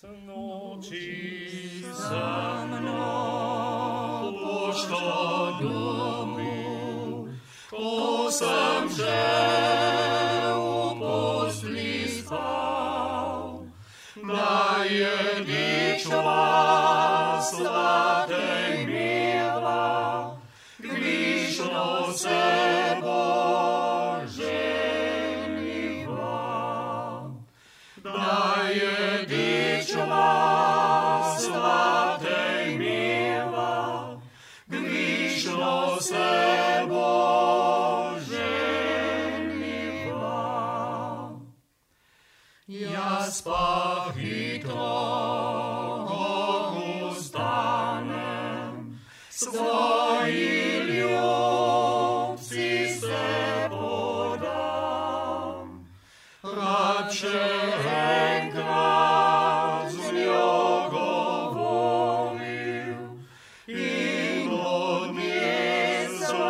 Noči za mnou pošta domov, ko sem že v postli spal, da je dičva sladkej mieva, gvišno se Bože niva, da je sladkej mieva, gvišno se Bože niva. Jaz pa hitro ustanem, svoji ljubci se podam, radše enkrat z njo govoril in od nje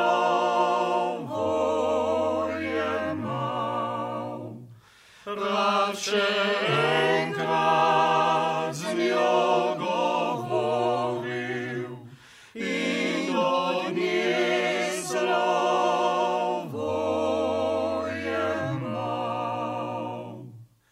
slovo jemal. Radše enkrat z njo govoril in od nje slovo jemal.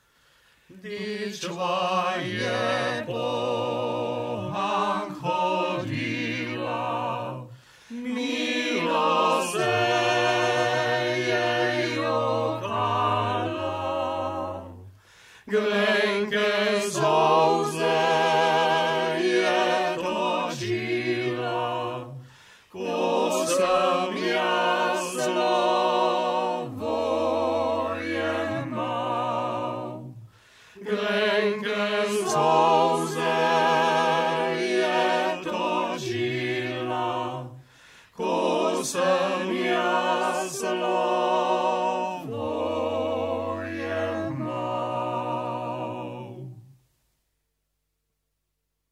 Dičva je poham hodila, milo se je jokala, grenke solze je točila, ko sem jaz slovo jemal. Grenke solze je točila, ko sem